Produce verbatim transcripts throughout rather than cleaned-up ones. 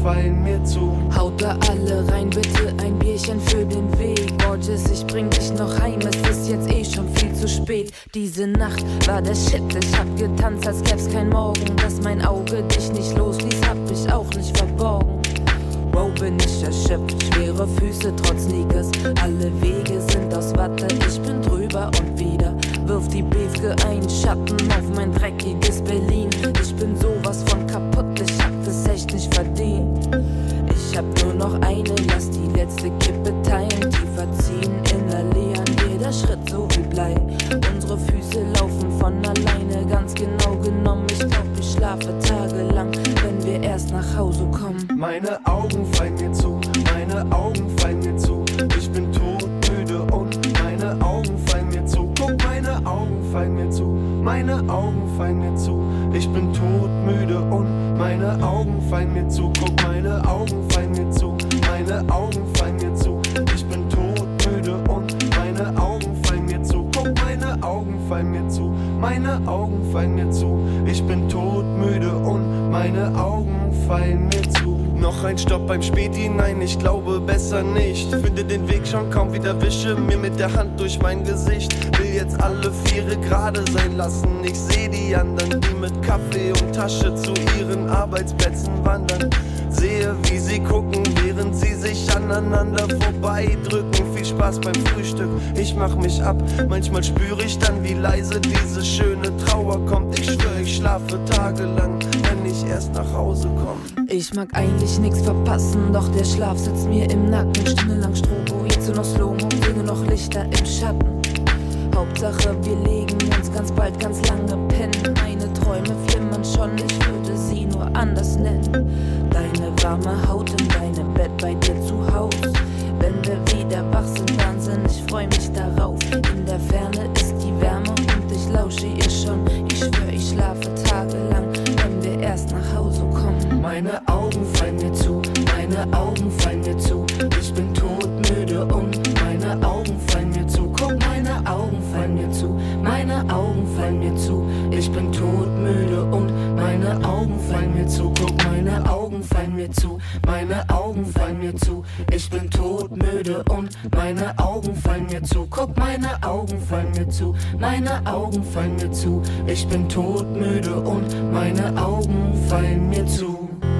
fallen mir zu. Haut da alle rein, bitte ein Bierchen für den Weg. Gorgeous, ich bring dich noch heim, es ist jetzt eh schon viel zu spät. Diese Nacht war der Shit, ich hab getanzt, als gäb's kein Morgen. Dass mein Auge dich nicht losließ, hab ich auch nicht verborgen. Wow, bin ich erschöpft, schwere Füße trotz Sneakers. Alle Wege sind aus Watte, ich bin drüber und wieder. Wirf die Befke einen Schatten auf mein dreckiges Berlin. Ich bin sowas von kaputt, ich hab das echt nicht verdient. Ich hab nur noch eine, lass die letzte Kippe teilen. Tiefer ziehen, inhalieren, jeder Schritt so wie Blei. Unsere Füße laufen von alleine, ganz genau genommen. Ich glaub, ich schlafe tagelang, wenn wir erst nach Hause kommen. Meine Augen fallen mir zu, meine Augen fallen mir zu. Ich bin todmüde und meine Augen fallen mir zu. Guck, meine Augen fallen mir zu, meine Augen fallen mir zu. Ich bin todmüde und meine Augen fallen mir zu. Guck, meine Augen fallen mir zu, meine Augen fallen mir zu. Ich bin todmüde und meine Augen fallen mir zu. Guck, meine Augen fallen mir zu, meine Augen fallen mir zu. Ich bin todmüde und meine Augen fallen mir zu. Noch ein Stopp beim Späti, nein, ich glaube besser nicht. Finde den Weg schon kaum wieder, wische mir mit der Hand durch mein Gesicht. Will jetzt alle Viere gerade sein lassen. Ich seh die anderen, die mit Kaffee und Tasche zu ihren Arbeitsplätzen wandern. Sehe, wie sie gucken, während sie sich aneinander vorbeidrücken. Viel Spaß beim Frühstück, ich mach mich ab. Manchmal spüre ich dann, wie leise diese schöne Trauer kommt. Ich schwöre, ich schlafe tagelang, wenn ich erst nach Hause komme. Ich mag eigentlich nix verpassen, doch der Schlaf sitzt mir im Nacken. Stundenlang Strobo, jetzt nur noch Slow-Mo, sehe noch Lichter im Schatten. Hauptsache, wir legen uns ganz bald ganz lange pennen. Meine Träume flimmern schon, ich würde sie nur anders nennen. Deine warme Haut in deinem Bett bei dir zu Haus. Wenn wir wieder wach sind, Wahnsinn, ich freu mich darauf. In der Ferne ist die Wärme und ich lausche ihr schon. Ich schwör, ich schlafe tagelang, wenn wir erst nach Hause kommen. Meine Augen fallen mir zu, meine Augen fallen mir zu. Ich bin todmüde und meine Augen fallen mir zu. Guck, meine Augen fallen mir zu, meine Augen fallen mir zu. Ich bin todmüde und meine Augen fallen mir zu. Guck, meine Augen fallen mir zu, meine Augen fallen mir zu. Ich bin todmüde und meine Augen fallen mir zu. Guck, meine Augen fallen mir zu, meine Augen fallen mir zu. Ich bin todmüde und meine Augen fallen mir zu.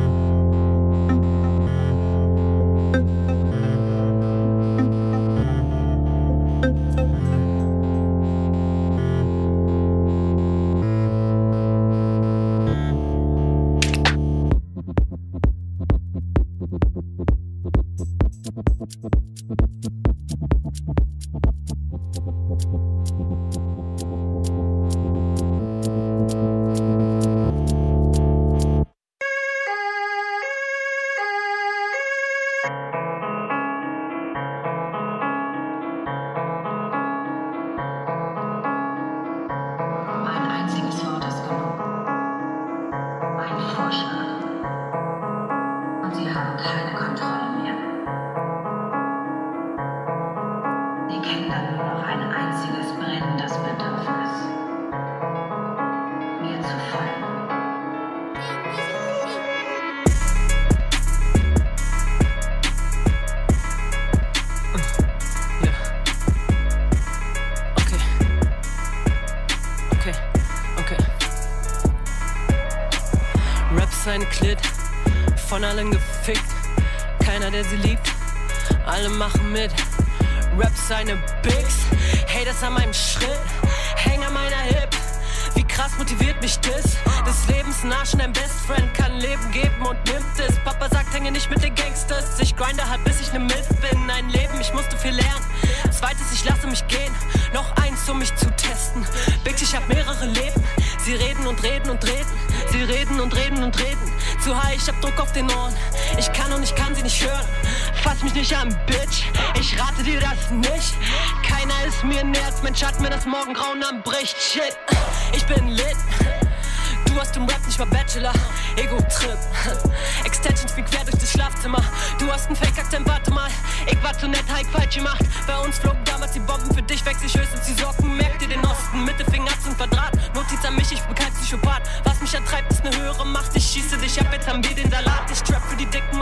Seine Klit, von allen gefickt, keiner der sie liebt, alle machen mit. Rap seine Bigs, Haters an meinem Schritt, häng an meiner Hip. Wie krass motiviert mich das? Des Lebens ein Arsch und ein Best Friend kann Leben geben und nimmt es. Papa sagt, hänge nicht mit den Gangsters. Ich grinde halt, bis ich ne Milf bin. Ein Leben, ich musste viel lernen. Zweites, ich lasse mich gehen. Noch eins, um mich zu testen. Bitch, ich hab mehrere Leben. Sie reden und reden und reden. Sie reden und reden und reden. Zu high, ich hab Druck auf den Ohren. Ich kann und ich kann sie nicht hören. Fass mich nicht an, Bitch. Ich rate dir das nicht. Keiner ist mir näher als mein Schatten, wenn das Morgengrauen anbricht. Shit, ich bin lit. Du hast im Rap nicht mal Bachelor, Ego-Trip. Extensions wie quer durch das Schlafzimmer. Du hast einen Fake-Akzent, warte mal. Ich war zu nett, hab ich falsch gemacht. Bei uns flogen damals die Bomben, für dich wechsel ich höchstens die Socken. Merk dir den Osten, Mittelfinger zum Quadrat. Notiz an mich, ich bin kein Psychopath. Was mich antreibt, ist eine höhere Macht. Ich schieße dich ab, jetzt haben wir den Salat. Ich trap für die Dicken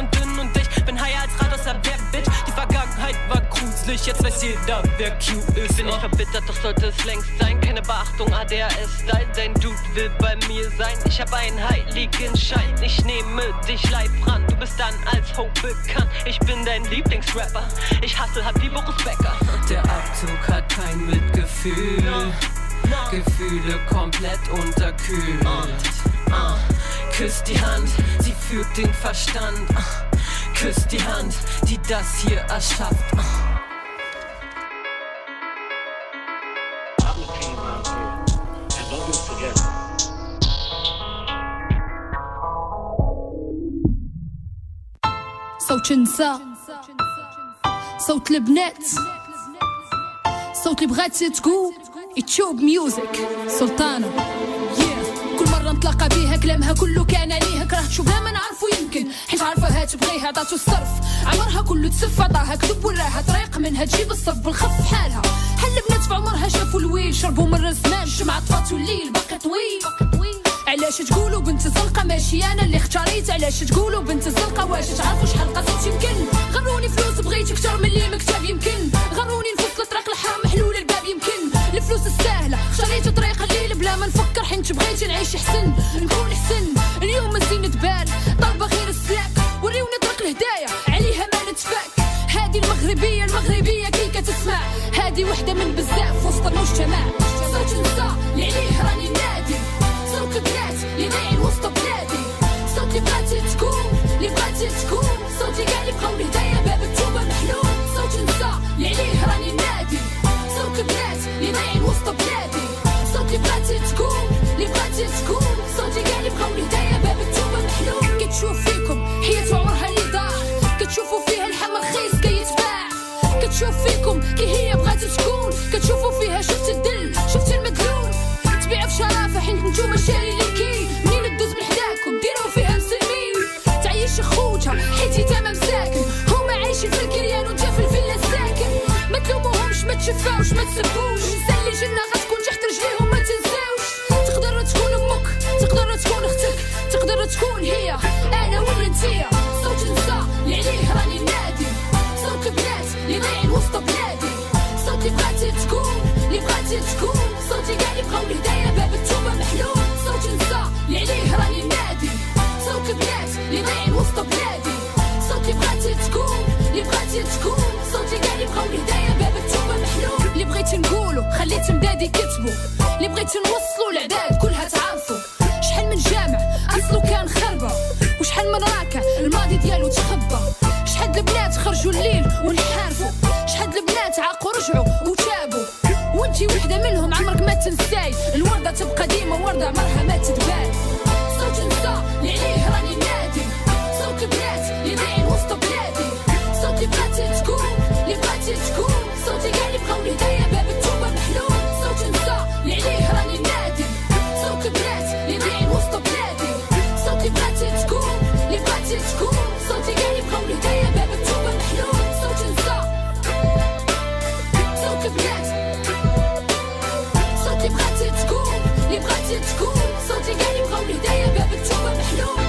sich, jetzt weiß jeder, wer Q ist. Bin ich verbittert, doch sollte es längst sein. Keine Beachtung, A D H S-Style. Dein Dude will bei mir sein. Ich hab einen heiligen Schein. Ich nehme dich live ran. Du bist dann als Hope bekannt. Ich bin dein Lieblingsrapper. Ich hustle, hab wie Boris Becker. Der Abzug hat kein Mitgefühl. No. No. Gefühle komplett unterkühlt. Uh. Uh. Küsst die Hand, sie führt den Verstand. Uh. Küsst die Hand, die das hier erschafft. Uh. صوت نساء صوت البنات صوت اللي بغات تقول يتشوب ميوزك سلطانة yeah. كل مرة نتلاقى بيها كلامها كله كان ليها كره تشوفها ما نعرفو يمكن حيت عارفاها تبغيها عطاتو الصرف عمرها كله تسف عطاها كذب وراها طريق منها تجيب الصرف بالخف حالها حل بنات في عمرها شافوا الويل شربوا من الزمان الشمعة طفاتو الليل باقي طويل علاش تقولوا بنت زنقة ماشي انا اللي اختاريت علاش تقولوا بنت زنقة واش تعرفوا شحال قصيت يمكن غروني فلوس بغيت اكثر من اللي مكتب يمكن غروني نفصل طريق الحرام محلول الباب يمكن الفلوس السهلة اختاريت طريق الليل بلا ما نفكر حيت بغيت نعيش حسن نكون حسن اليوم مزينة بال طالبة غير السلاك وريوني طريق الهدايا عليها ما نتفاك هادي المغربية المغربية كي كتسمع هادي وحدة من بزاف وسط المجتمع صوت نساء اللي عليه راني نادي صوت بنات اللي ضايعين وسط بلادي صوت اللي بغاتي تكون اللي بغاتي تكون صوتي كاع اللي بقاو لهدايا باب التوبة محلول صوت نساء اللي عليه راني نادي صوت بنات اللي ضايعين وسط بلادي صوت اللي بغاتي تكون اللي بغاتي تكون صوتي كاع اللي بقاو لهدايا باب التوبة محلول كتشوف فيكم حياة عمرها اللي ضاع كتشوفوا فيها اللحم رخيص كيتباع كتشوف فيكم كي هي بغاتي تكون كتشوفوا فيها شفت الدل شفت المدلول تبيع في شرافة حيت نتوما شاري ليكي منين تدوز من حداكم ديروا فيها مسلمين تعيش خوتها حيت يتامى مساكن هما عايشين في الكريان وانت في الفيلا ساكن ما تلوموهمش ما تشفاوش ما تسبوش سالي جنة غتكون تحت رجليهم ما تنساوش تقدر تكون امك تقدر تكون اختك تقدر تكون هي انا ولا انتيا صوت نساء اللي عليه راني نادي صوت البنات اللي ضايعين وسط بلادي صوت اللي بغاتي تكون اللي بغاتي تكون صوتي كاع اللي بقاو لهدايا باب التوبة محلول صوت نساء اللي عليه راني نادي صوت البنات اللي ضايعين وسط بلادي صوت اللي بغاتي تكون اللي بغاتي تكون صوتي كاع اللي بقاو لهدايا باب التوبة محلول اللي بغيت نقولو خليت مدادي كتبو اللي بغيت نوصلو العداد كلها تعرفو شحال من جامع اصلو كان خربة وشحال من راكع الماضي ديالو تخبى شحال البنات خرجوا الليل ونحارفوا شحال البنات عاقوا رجعوا وتابوا وانتي وحده منهم عمرك ما تنساي الورده تبقى ديما ورده عمرها ما تتبان صوت نساء اللي عليه راني نادي صوت البنات اللي ضايعين وسط بلادي صوت اللي بغاتي تكون اللي بغاتي تكون صوتي كاع اللي بقاو لهدايا باب التوبه محلول صوت نساء اللي عليه راني نادي صوت البنات اللي ضايعين وسط بلادي صوت اللي بغاتي تكون اللي بغاتي تكون صوتي كاع اللي بقاو لهدايا باب التوبه محلول صوت نساء صوت البنات صوت اللي بغاتي تكون اللي بغاتي تكون صوتي كاع اللي بقاو لهدايا باب التوبه محلول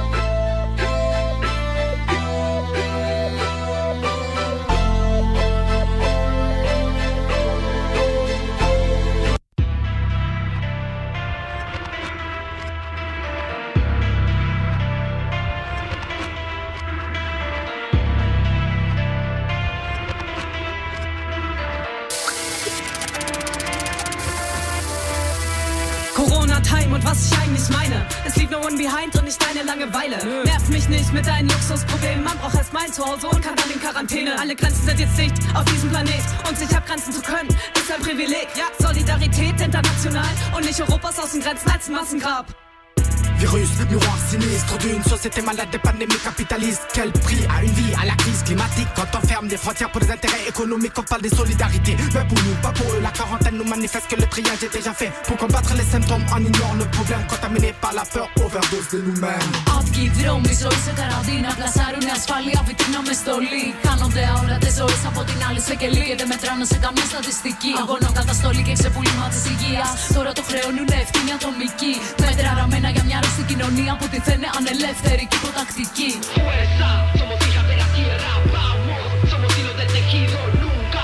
Corona-Time und was ich eigentlich meine. Es liegt no one behind und nicht deine Langeweile. Nö. Nerv mich nicht mit deinen Luxusproblemen. Man braucht erst mein Zuhause und kann dann in Quarantäne. Alle Grenzen sind jetzt dicht auf diesem Planet. Und sich abgrenzen zu können, ist ein Privileg. Ja, Solidarität international und nicht Europas Außengrenzen als ein Massengrab. Virus, miroir sinistre d'une société malade, des pandémies capitalistes. Quel prix à une vie, à la crise climatique? Quand on ferme des frontières pour des intérêts économiques, on parle des solidarités. Mais pour nous, pas pour eux, la quarantaine nous manifeste que le triage est déjà fait. Pour combattre les symptômes, on ignore le problème. Contaminé par la peur, overdose de nous-mêmes. Αύγει δρόμοι, ζωή σε καραντίνα. Πλασάρουνε ασφάλεια, βιτρίνα με στολή. Κάνονται αόρατες ζωές από την άλλη σε κελί. Και δεν μετράνε σε καμία στατιστική. Αγώνο καταστολή και ξεπούλημα της υγείας. Τώρα το χρεώνουνε ευθύνη ατομική. Μέτρα ραμμένα για μια στην κοινωνία που τη θένε ανελεύθερη και υποτακτική. Fuerza, somos hijas de la tierra, vamos, somos hilos del tejido, nunca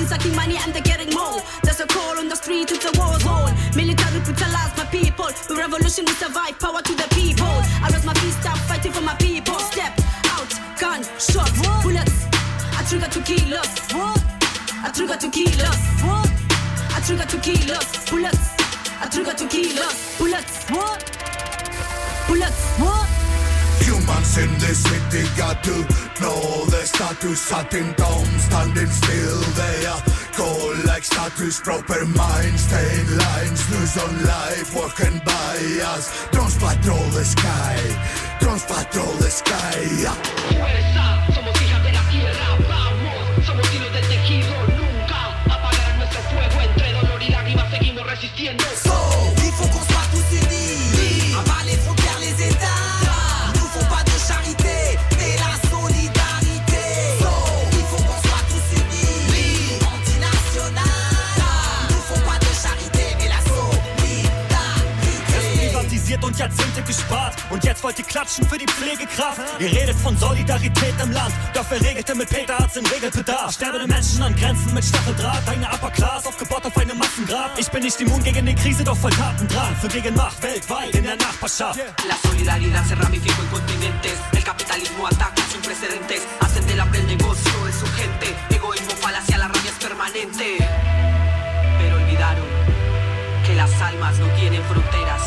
She's sucking money and they're getting more. There's a call on the street, it's a war zone. Military brutalize my people. The revolution we survive, power to the people. I raise my fist up, fighting for my people. Step out, gun, shot, bullets. I trigger to kill us. I trigger to kill us. I trigger to kill us. Bullets. I trigger to kill us. Bullets. Bullets. Humans in the city got to know the status. Sitting down, standing still. They are cold like status. Proper minds, staying lines. Lose on life, walking by us. Drones patrol the sky. Drones patrol the sky. Fuerza, somos hijas de la tierra. Vamos, somos hilos del tejido. Nunca apagarán nuestro fuego. Entre dolor y lágrimas seguimos resistiendo. So, il faut qu'on soit tous unis. Abat les frontières, les États. Charité, mais la solidarité. So, il faut qu'on soit tous unis. Antinational. Nous faut pas de charité, mais la solidarité. Erst privatisiert und Jahrzehnte gespart. Und jetzt wollt ihr klatschen für die Pflegekraft. Ihr redet von Solidarität im Land. Doch wer regelte mit Peter Arzt den Regelbedarf? Sterbende Menschen an Grenzen mit Stacheldraht. Eine Upper Class aufgebaut auf einem Massengrab. Ich bin nicht immun gegen die Krise, doch voll Tatendrang. Für Gegenmacht weltweit in der Nachbarschaft. La solidaridad se ramificó en continentes. El capitalismo ataca sin precedentes. Hacen del hambre el negocio de su gente. Egoísmo, falacia, la rabia es permanente. Pero olvidaron que las almas no tienen fronteras.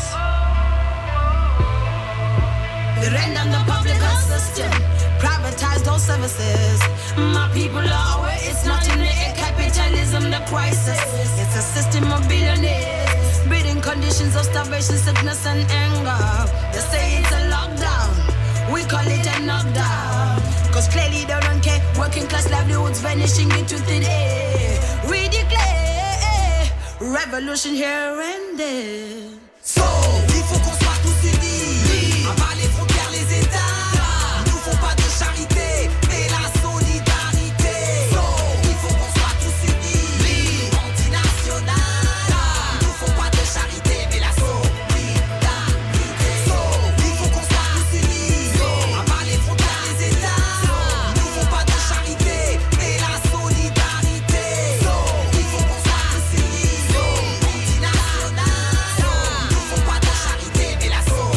They rent down the public health system, privatize those services. My people are aware it's not in the capitalism, the crisis. It's a system of billionaires, breeding conditions of starvation, sickness and anger. They say it's a lockdown, we call it a knockdown. Cause clearly they don't care, working class livelihoods vanishing into thin air. We declare revolution here and there. So, il faut qu'on soit tous unis. Abat les frontières, les États. Nous faut pas de charité, mais la solidarité. So, il faut qu'on soit tous unis. Antinational. Nous faut pas de charité, mais la solidarité. So, il faut qu'on soit tous unis. Abat les frontières, les États. Nous faut pas de charité, mais la solidarité. So, il faut qu'on soit tous unis. Antinational. Nous faut pas de charité, mais la solidarité.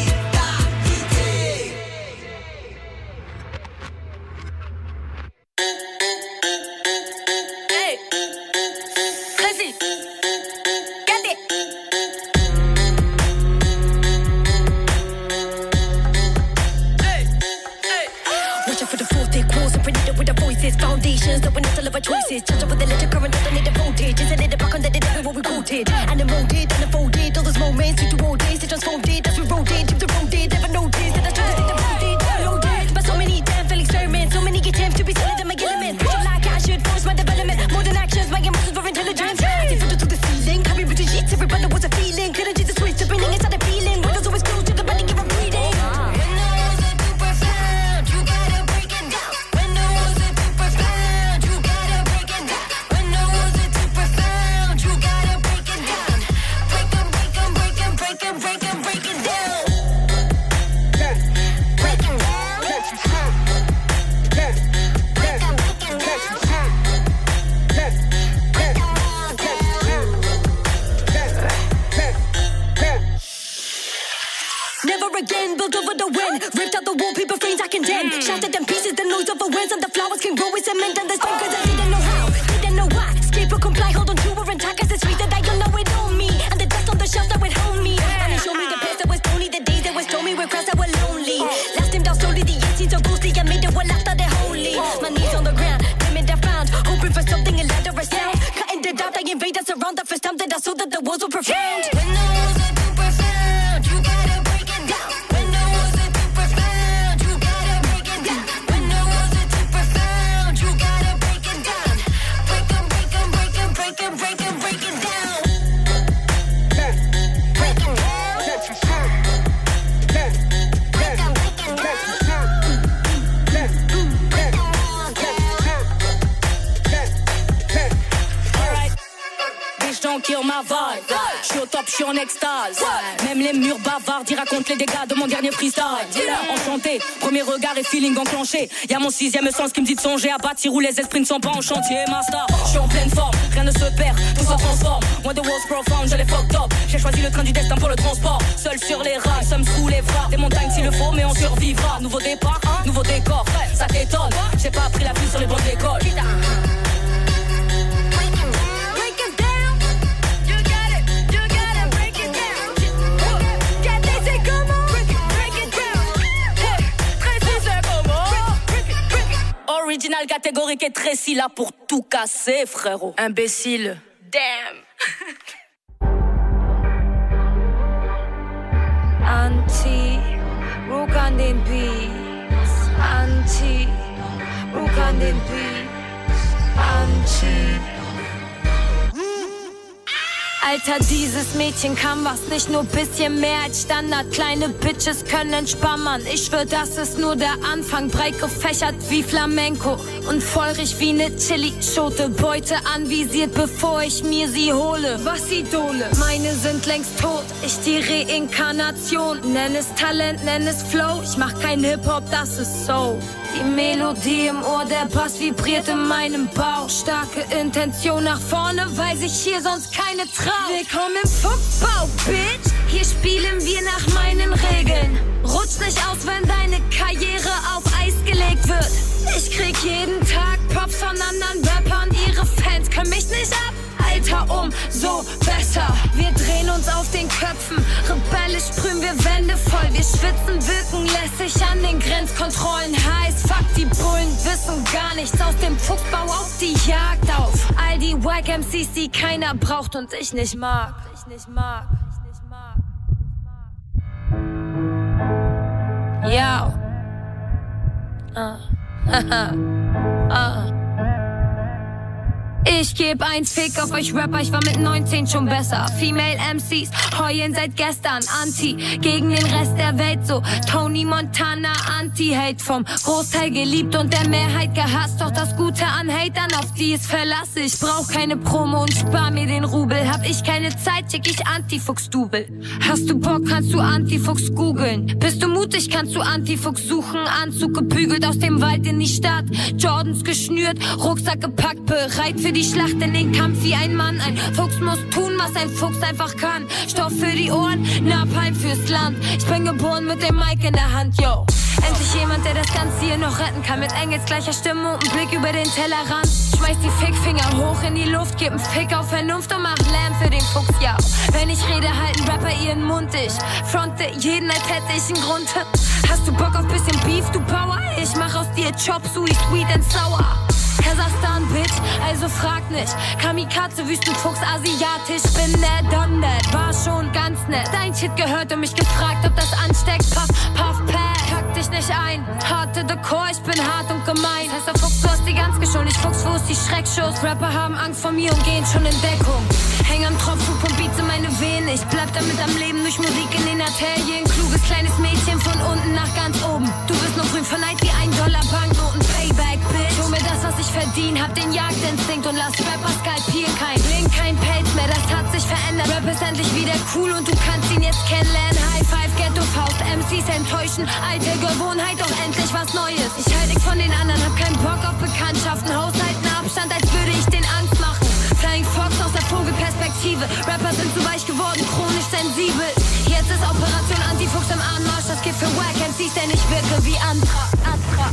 Hey, vas-y, regardez. Hey, hey. Watch out for the fourth thick walls and predicted with the voices. Foundations that will not deliver choices. Judge with the electric current that don't need the voltage. Isn't it the back on that they did what we quoted? And molded and unfolded. All those moments we do all days. They transformed it as we rolled it. Took the road it. Never noticed that I tried to take the road it. Loaded. But so many damn failed experiments. So many attempts to be solid in my element. Pushing like I should force my development. More than actions, my emotions were intelligent. I did filter to the ceiling. Carry with the sheets. Every brother was a feeling. Couldn't just switch to bringing inside the feeling. Windows always closed to the body, give a breathing. When the walls are too profound, you gotta break it down. When the walls are too profound, you gotta break it down. When the walls are too profound, you gotta break it down. Break 'em, break 'em, break 'em, break 'em, break 'em, break it down. Break 'em down. Break 'em, break 'em down. Break 'em all down. Never again, built over the wind. Ripped out the wallpaper frames I condemn. Shattered them pieces, the noise of the winds. And the flowers can grow with cement and the spring. Cause I didn't know how, didn't know why. Escape or comply, hold on to her intact. As the streets that I don't know it on me. And the dust on the shelves that would hold me. And it showed me the place that was stony. The days that was stormy were crowds that were lonely. Last him down slowly, the years seemed so ghostly. I made it well after the holy. My knees on the ground, limit I found. Hoping for something, a ladder, a sound. Cutting the doubt, I invade us around. The first time that I saw that the walls were profound. When the walls are too profound, you gotta break it down. When the walls are too profound, you gotta break it down. When the walls are too profound, you gotta break it down. Break 'em, break 'em, break 'em, break 'em, break 'em, break it down. Break 'em down. Break 'em, break 'em down. Break 'em all down. Alright. Bitch, gens qui ont ma vibe. J'suis au top, j'suis en extase. Même les murs bavards y racontent les dégâts de mon dernier freestyle. Enchanté, premier regard et feeling enclenché. Y'a mon sixième sens qui me dit de songer à bâtir où les esprits ne sont pas en chantier. Master, j'suis en pleine forme, rien ne se perd, tout se transforme. Moi de walls profound, je les fucked up. J'ai choisi le train du destin pour le transport. Seul sur les rails, ça me soulèvera. Des montagnes s'il le faut, mais on survivra. Nouveau départ, hein, nouveau décor, ça t'étonne. J'ai pas appris la vie sur les bancs de l'école. Original, catégorique et précis, là pour tout casser, frérot. Imbécile. Damn. Anti, ruck an den Beats. Anti, ruck an den Beats. Anti. Alter, dieses Mädchen kann was, nicht nur bisschen mehr als Standard. Kleine Bitches können spammern. Ich schwör, das ist nur der Anfang. Breit gefächert wie Flamenco und feurig wie ne Chili-Schote. Beute anvisiert, bevor ich mir sie hole. Was Idole? Meine sind längst tot, ich die Reinkarnation. Nenn es Talent, nenn es Flow. Ich mach kein Hip-Hop, das ist Soul. Die Melodie im Ohr, der Bass vibriert in meinem Bauch. Starke Intention nach vorne, weil sich hier sonst keine traut. Willkommen im Fuckbau, Bitch. Hier spielen wir nach meinen Regeln. Rutsch nicht aus, wenn deine Karriere auf Eis gelegt wird. Ich krieg jeden Tag Props von anderen Rappern. Ihre Fans können mich nicht ab. Alter, umso besser. Wir drehen uns auf den Köpfen. Rebellisch sprühen wir Wände voll. Wir schwitzen, wirken lässig an den Grenzkontrollen. Heiß, fuck, die Bullen wissen gar nichts. Aus dem Fuchsbau auf die Jagd auf. All die Wack M Cs, die keiner braucht und ich nicht mag. Ich nicht mag. Ich nicht mag. Ja. Ah. Haha. Ah. Ich geb eins Fick auf euch Rapper, ich war mit neunzehn schon besser. Female M Cs heulen seit gestern. Anti gegen den Rest der Welt, so Tony Montana. Anti-Hate vom Großteil geliebt und der Mehrheit gehasst. Doch das Gute an Hatern, auf die es verlasse. Ich brauch keine Promo und spar mir den Rubel. Hab ich keine Zeit, schick ich Antifuchs-Double. Hast du Bock, kannst du Antifuchs googeln. Bist du mutig, kannst du Antifuchs suchen. Anzug gebügelt aus dem Wald in die Stadt. Jordans geschnürt, Rucksack gepackt, bereit für die Schlacht in den Kampf wie ein Mann. Ein Fuchs muss tun, was ein Fuchs einfach kann. Stoff für die Ohren, Napalm fürs Land. Ich bin geboren mit dem Mic in der Hand, yo. Endlich jemand, der das Ganze hier noch retten kann. Mit engelsgleicher Stimme und einem Blick über den Tellerrand. Schmeiß die Fickfinger hoch in die Luft, gib einen Fick auf Vernunft und mach Lärm für den Fuchs, ja. Wenn ich rede, halten Rapper ihren Mund. Ich fronte jeden, als hätte ich einen Grund. Hast du Bock auf bisschen Beef, du Power? Ich mach aus dir Chop Suey, sweet and sour. Kasachstan, Bitch, also frag nicht. Kamikaze, Wüstenfuchs, asiatisch. Bin der Don, that war schon ganz nett. Dein Shit gehört und mich gefragt, ob das ansteckt. Puff, puff, pass, kack dich nicht ein. Harte Dekor, ich bin hart und gemein. Heißt der Fuchs, du hast die ganz geschont. Ich Fuchs, wo ist die Schreckschuss? Rapper haben Angst vor mir und gehen schon in Deckung. Häng am Tropfen, pump Beats in meine Venen. Ich bleib damit am Leben durch Musik in den Arterien. Kluges kleines Mädchen von unten nach ganz oben. Du bist noch grün von Neid wie ein Dollar Banknoten. Payback, Bitch. Hol mir das, was ich verdien, hab den Jagdinstinkt und lass Rapper skalpieren. Kein Link, kein Pelz mehr, das hat sich verändert. Rap ist endlich wieder cool und du kannst ihn jetzt kennenlernen. High Five, Ghetto Faust, M Cs enttäuschen. Alte Gewohnheit, doch endlich was Neues. Ich halt nix von den anderen, hab keinen Bock auf Bekanntschaften. Haushalten Abstand, als würde ich den Angst machen. Flying Fox aus der Vogelperspektive. Rapper sind zu weich geworden, chronisch sensibel. Jetzt ist Operation Antifuchs im Anmarsch. Das geht für Wack M Cs, denn ich wirke wie Antra, Antra.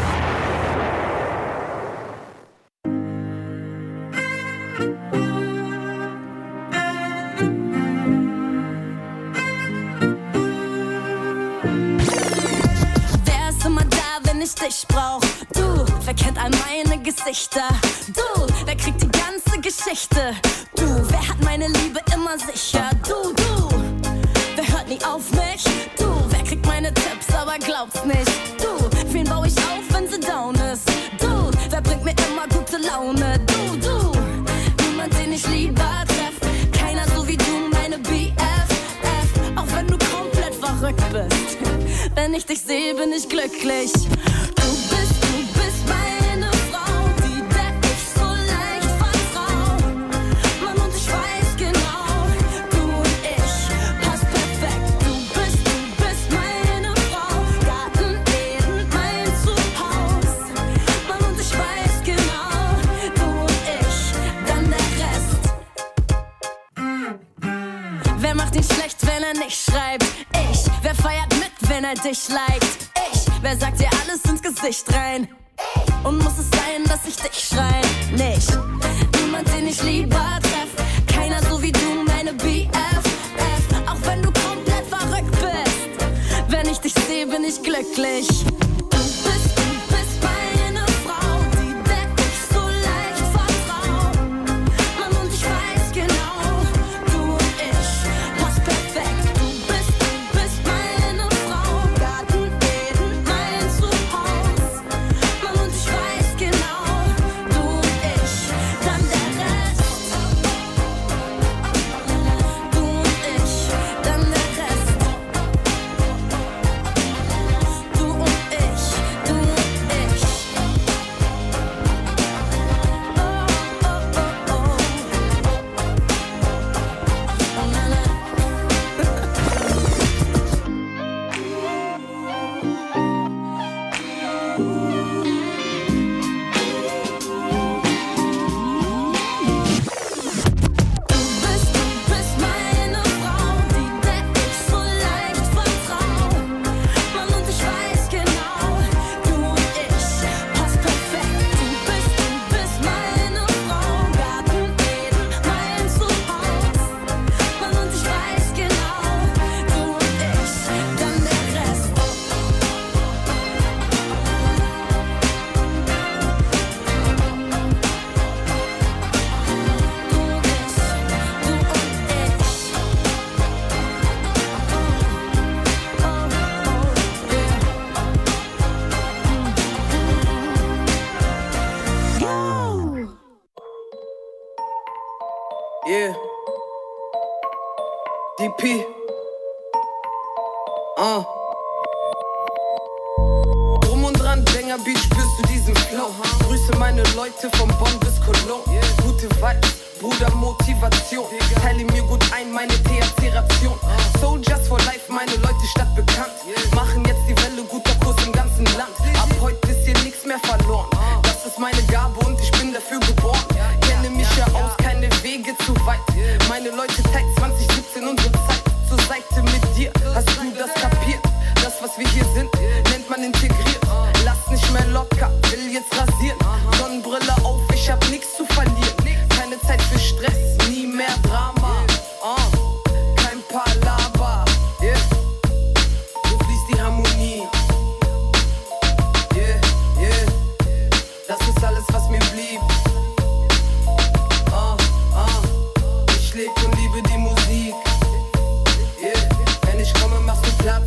Ich brauch du, wer kennt all meine Gesichter? Du, wer kriegt die ganze Geschichte? Du, wer hat meine Liebe immer sicher? Du, du, wer hört nie auf mich? Du, wer kriegt meine Tipps, aber glaubt's nicht? Du, wen baue ich auf, wenn sie down ist? Du, wer bringt mir immer gute Laune? Du, du, niemand, den ich lieber treff. Keiner so wie du, meine B F F. Auch wenn du komplett verrückt bist. Wenn ich dich sehe, bin ich glücklich. Meine Frau, die der ich so leicht vertrau. Mann, und ich weiß, macht ihn schlecht, wenn er nicht schreibt? Ich, wer feiert mit, wenn er dich liked? Ich, wer sagt dir alles ins Gesicht rein? Und muss es sein, dass ich dich schrei? Nicht. Niemand, den ich lieber treff. Keiner so wie du, meine B F F. Auch wenn du komplett verrückt bist. Wenn ich dich sehe, bin ich glücklich. Du bist, du bist meine Frau, die der ich so leicht vertrau. Mann, und ich weiß genau, du und ich passt perfekt. Du bist, du bist meine Frau, Garten Eden, mein Zuhause. Mann, und ich weiß genau, du und ich, dann der Rest. Du und ich, dann der Rest. Du und ich, du und ich. Oh, oh, oh, oh. Oh, na, na. Du bist, du bist meine Frau, die der ich so leicht vertrau. Mann, und ich weiß genau, du und ich passt perfekt. Du bist, du bist meine Frau, Garten Eden, mein Zuhause. Mann, und ich weiß genau, du und ich, dann der Rest. Du und ich, du und ich. Yo! Yeah. D P. Uh. Drum und dran, Banger Beat, spürst du diesen Flow. Grüße meine Leute von Bonn bis Cologne. Gute Vibes, Bruder, Motivation. Teile mir gut ein, meine T H C-Ration. Soldiers for Life, meine Leute stadtbekannt. Machen jetzt die Welle, guter Kurs im ganzen Land. Ab heute ist hier nichts mehr verloren. Das ist meine Gabe und ich bin dafür geboren. Kenne mich ja aus, keine Wege zu weit. Meine Leute teilt zwanzig siebzehn unsere Zeit. Zur Seite mit dir, hast du das kapiert? Das, was wir hier sind, nennt man integriert. Lass nicht mehr locker, will jetzt rasieren. Sonnenbrille auf, ich hab nichts zu verlieren. Keine Zeit für Stress, nie mehr Drama. Uh, kein Palaber, yeah. So fließt die Harmonie. Yeah, yeah. Das ist alles, was mir blieb. Uh, uh. Ich leb und liebe die Musik. Yeah. Wenn ich komme, machst du Platz.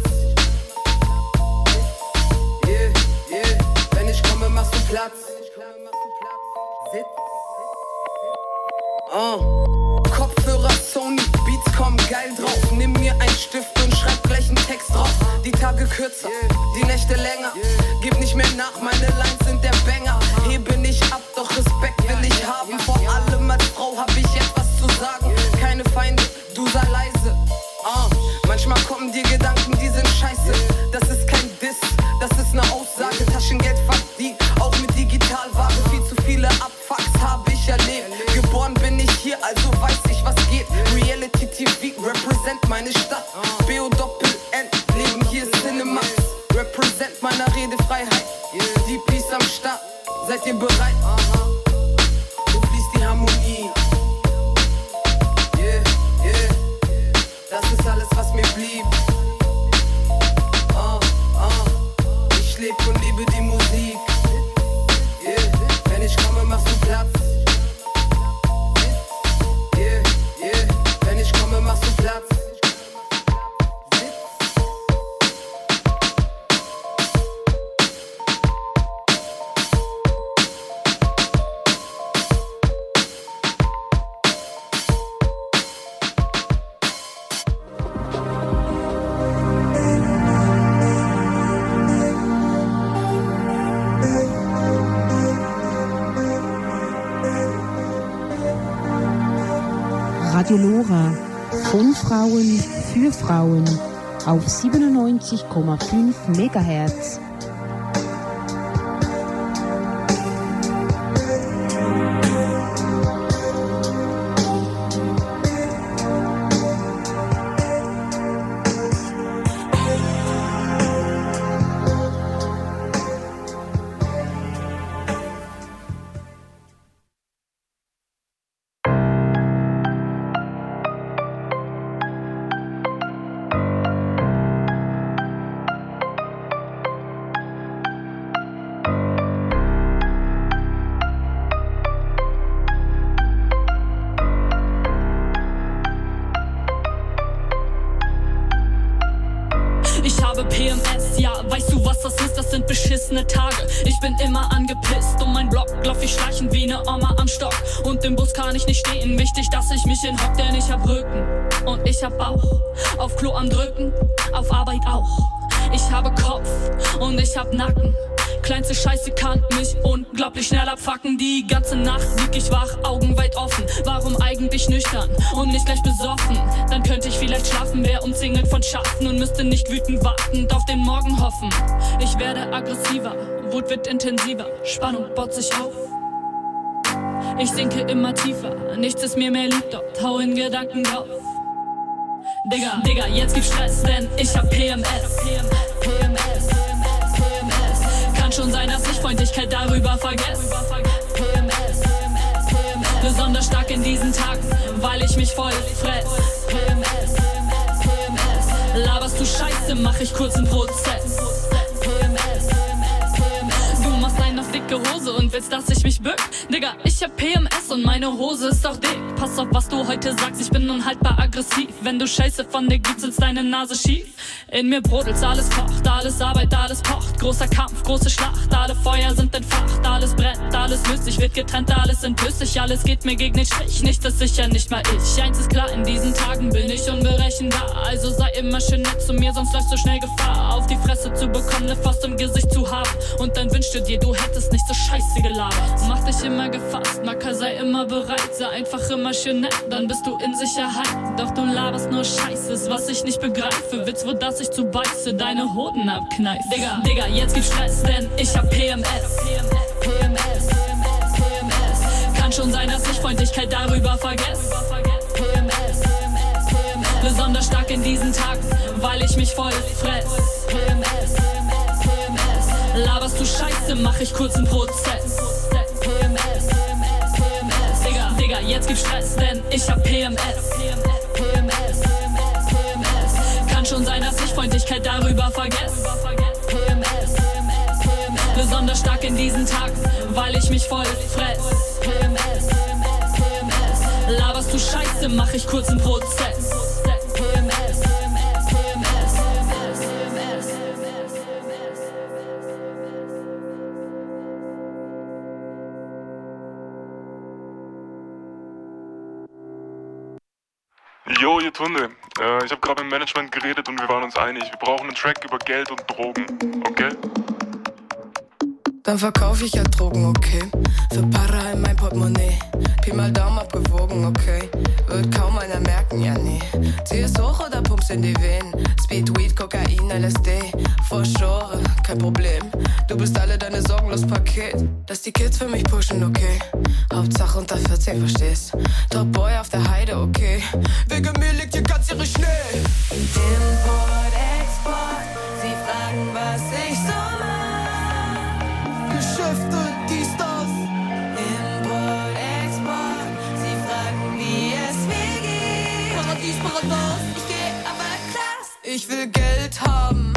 Yeah, yeah. Wenn ich komme, machst du Platz. Sitz. Uh. Kopfhörer, Sony, Beats kommen geil drauf. Nimm mir einen Stift und schreib gleich einen Text drauf. Die Tage kürzer, die Nächte länger. Gib nicht mehr nach, meine Lines sind der Banger. Hebe nicht ab, doch Respekt will ich haben. Vor allem als Frau hab ich etwas zu sagen. Keine Feinde, du sei leise. Uh. Manchmal kommen dir Gedanken, die sind scheiße. Das ist kein Diss, das ist eine Aussage. Taschengeld verdient, auch mit Digitalware. Viel zu viele Abfucks habe ich erlebt. Geboren bin ich hier, also weiß ich, was geht. Reality T V, represent meine Stadt. B O Doppel N, leben hier Cinemax. Represent meiner Redefreiheit. D Ps am Start, seid ihr bereit? So fließt die Harmonie. Yeah, yeah. Das ist alles, was mir blieb. Uh, uh. Ich leb und liebe die Musik. Yeah. Wenn ich komme, machst du Platz. Yeah, yeah. Wenn ich komme, machst du Platz. Radio Lora, von Frauen für Frauen auf siebenundneunzig Komma fünf Megahertz. das ist, das sind beschissene Tage. Ich bin immer angepisst um mein Block, lauf ich schleichend wie ne Oma am Stock. Und im Bus kann ich nicht stehen, wichtig, dass ich mich hinhock, denn ich hab Rücken und ich hab Bauch. Auf Klo am Drücken, auf Arbeit auch. Ich habe Kopf und ich hab Nacken. Kleinste Scheiße kann mich unglaublich schnell abfucken. Die ganze Nacht lieg ich wach, Augen weit offen. Warum eigentlich nüchtern und nicht gleich besoffen? Dann könnte ich vielleicht schlafen, wär umzingelt von Schatten und müsste nicht wütend wartend auf den Morgen hoffen. Ich werde aggressiver, Wut wird intensiver, Spannung baut sich auf. Ich sinke immer tiefer, nichts ist mir mehr lieb, dort hau in Gedanken drauf. Digga, Digga, jetzt gibt's Stress, denn ich hab P M S. P M S, P M S. Kann schon sein, dass ich Freundlichkeit darüber vergesse. P M S, P M S. Besonders stark in diesen Tagen, weil ich mich voll fress. P M S, P M S. Laberst du Scheiße, mach ich kurz einen Prozess. P M S, P M S. Du machst einen auf dicke Hose und willst, dass ich mich bück. Digga, ich hab P M S und meine Hose ist auch dick. Pass auf, was du heute sagst, ich bin unhaltbar aggressiv. Wenn du Scheiße von dir gibst, ist deine Nase schief. In mir brodelt's, alles kocht, alles Arbeit, alles pocht. Großer Kampf, große Schlacht, alle Feuer sind entfacht. Alles brennt, alles löst sich, wird getrennt, alles entblößt. Alles geht mir gegen den Strich, nicht ist sicher, nicht mal ich. Eins ist klar, in diesen Tagen bin ich unberechenbar. Also sei immer schön nett zu mir, sonst läufst du schnell Gefahr, auf die Fresse zu bekommen, ne Faust im Gesicht zu haben. Und dann wünschst du dir, du hättest nicht so scheiße gelabert. Mach dich immer gefasst, Macker, sei immer bereit, sei einfach immer schön nett, dann bist du in Sicherheit. Doch du laberst nur Scheißes, was ich nicht begreife. Willst wohl, dass ich zu beiße, deine Hoden abkneif. Digga, Digga, jetzt gibt's Stress, denn ich hab P M S. P M S, P M S. Kann schon sein, dass ich Freundlichkeit darüber vergesse. P M S, P M S. Besonders stark in diesen Tagen, weil ich mich voll fress. P M S, P M S. Laberst du Scheiße, mach ich kurz einen Prozess. P M S, P M S. Digga, Digga, jetzt gibt's Stress, denn ich hab P M S. P M S, P M S. Kann schon sein, dass ich Freundlichkeit darüber vergesse. P M S, P M S. Besonders stark in diesen Tagen, weil ich mich voll fress. P M S, P M S. Laberst du Scheiße, mach ich kurz einen Prozess. P M S, P M S. Jo, ihr Tunde. Äh, ich habe gerade mit dem Management geredet und wir waren uns einig. Wir brauchen einen Track über Geld und Drogen, okay? Dann verkauf ich halt Drogen, okay? Für Para in mein Portemonnaie. Pi mal Daumen abgewogen, okay? Wird kaum einer merken, ja nee. Zieh es hoch oder pumpst in die Venen. Speed, Weed, Kokain, L S D. Vorschore, kein Problem. Du bist alle deine sorgenlos Paket. Lass die Kids für mich pushen, okay? Hauptsache unter vierzehn, verstehst? Top Boy auf der Heide, okay? Wegen mir liegt hier ganz ihre Schnee. Import, Export, sie fragen, was ich so mach. Geschäfte, dies, das. Import, Export, sie fragen, wie es mir geht. Paradies, Paradies. Ich geh aber krass. Ich will Geld haben.